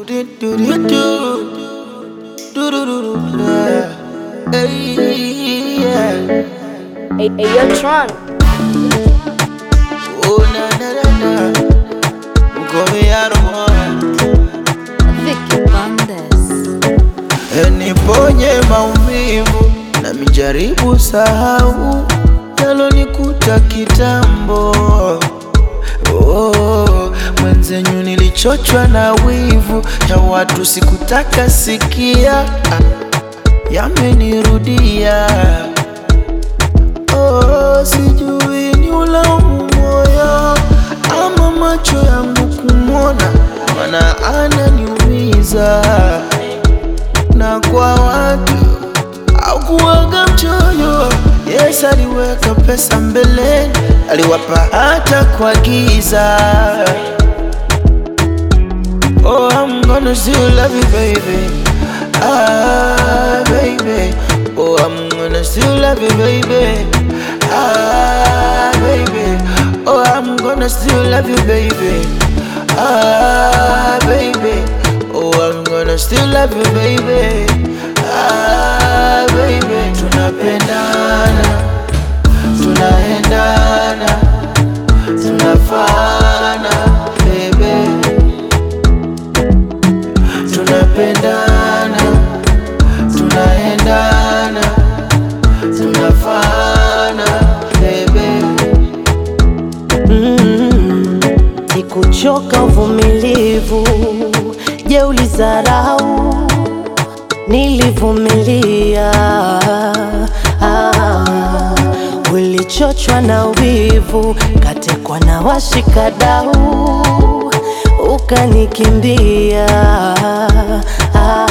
Hey, yo, Tron. Oh na na na na, mkomeano Vicky Bandes. niponye maumivu na mijaribu sahau yalonikuta kitambo. Oh, mwenzenyu nilichochwa na wivu ya watu sikutaka sikia, yamenirudia. Oh, sijui ni ulaumu moyo ama macho yangu kumwona, mana ananiumiza. Na kwa watu au kuwaga mchoyo, Yes aliweka pesa mbele, aliwapa hata kwa giza. Oh, I'm gonna still love you baby, ah baby. Oh, I'm gonna still love you baby, ah baby. Oh, I'm gonna still love you baby, ah baby. Oh, I'm gonna still love you baby, ah baby. Tunapendana, tunaendana, tunafana baby. Tunapendana, tunaendana, tunafana baby. Sikuchoka uvumilivu, je ulizarau nilivumilia. Ulichochwa na wivu, katekwa na washikadau, ukanikimbia.